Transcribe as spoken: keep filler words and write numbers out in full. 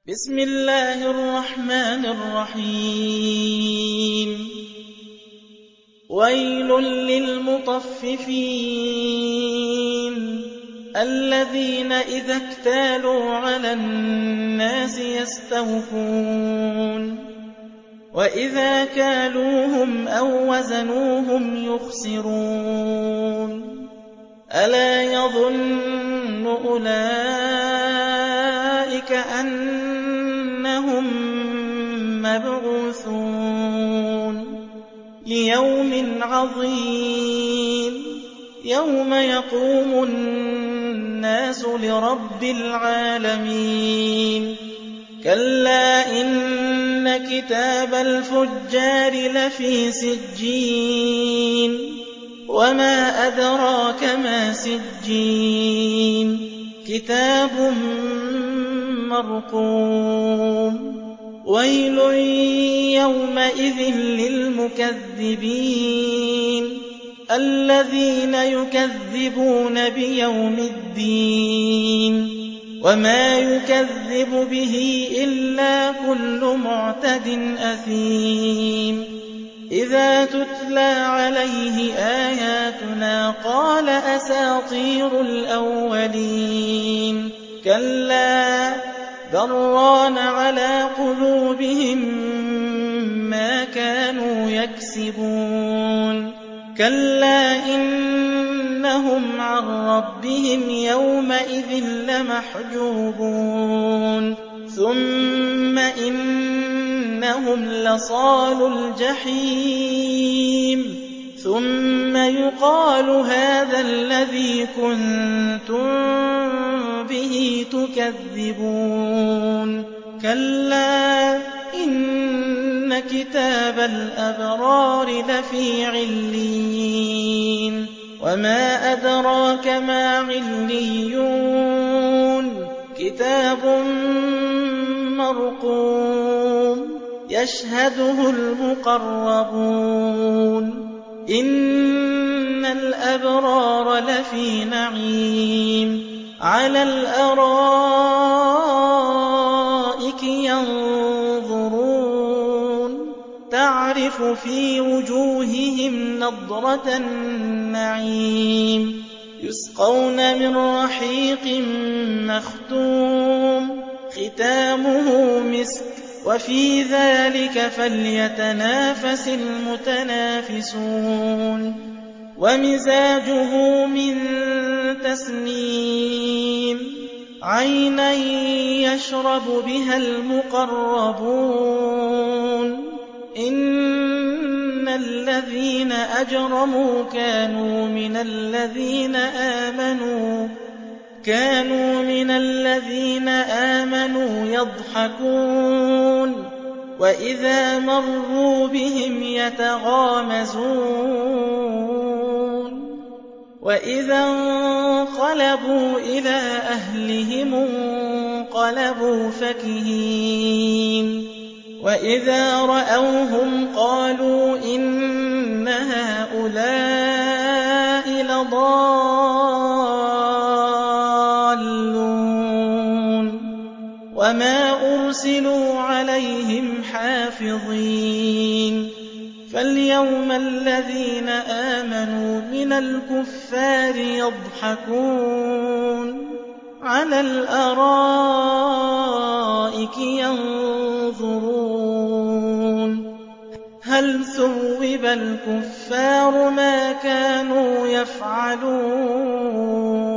بسم الله الرحمن الرحيم ويل للمطففين الذين إذا اكتالوا على الناس يستوفون وإذا كالوهم أو وزنوهم يخسرون ألا يظن أولئك أنهم مبعوثون ليوم عظيم يوم يقوم الناس لرب العالمين كلا إن كتاب الفجار لفي سجين وما أدراك ما سجين كتاب مرقوم ويل يومئذ للمكذبين الذين يكذبون بيوم الدين وما يكذب به إلا كل معتد أثيم إذا تتلى عليه آياتنا قال أساطير الأولين كلا بل ران على قلوبهم ما كانوا يكسبون كلا إنهم عن ربهم يومئذ لمحجوبون ثم إنهم لصالو الجحيم ثم يقال هذا الذي كنتم به تكذبون كلا إن كتاب الأبرار لفي عليين وما أدراك ما عليون كتاب مرقوم يشهده المقربون إن الأبرار لفي نعيم على الأرائك ينظرون تعرف في وجوههم نضرة النعيم يسقون من رحيق مختوم ختامه مسك وفي ذلك فليتنافس المتنافسون ومزاجه من تسنيم عينا يشرب بها المقربون إن الذين أجرموا كانوا من الذين آمنوا كانوا من الذين آمنوا يضحكون وإذا مروا بهم يتغامزون وإذا انقلبوا إلى أهلهم انقلبوا فكهين وإذا رأوهم قالوا إن هؤلاء لضالون وما أرسلوا عليهم حافظين فاليوم الذين آمنوا من الكفار يضحكون على الأرائك ينظرون هل ثوب الكفار ما كانوا يفعلون